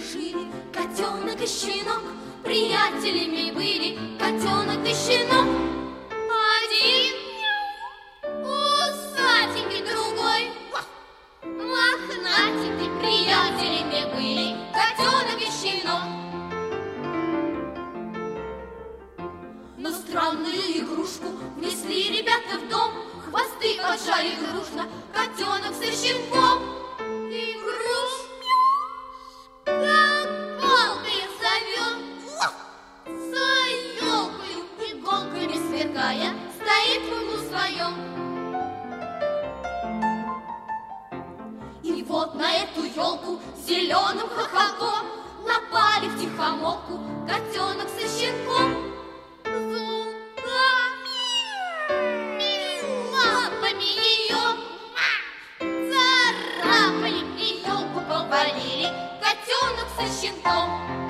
жили котенок и щенок, приятелями были котенок и щенок. Один усатенький, другой мохнатенький, приятелями были котенок и щенок. Но странную игрушку внесли ребята в дом, хвосты поджали дружно котенок со щенком. Игрушка, как палкой зовет, за елкою иголками сверкая, стоит в углу своем. И вот на эту елку зеленым хохолком напали втихомолку котенок со щенком. Лапами ее царапали и елку повалили котенок со щенком.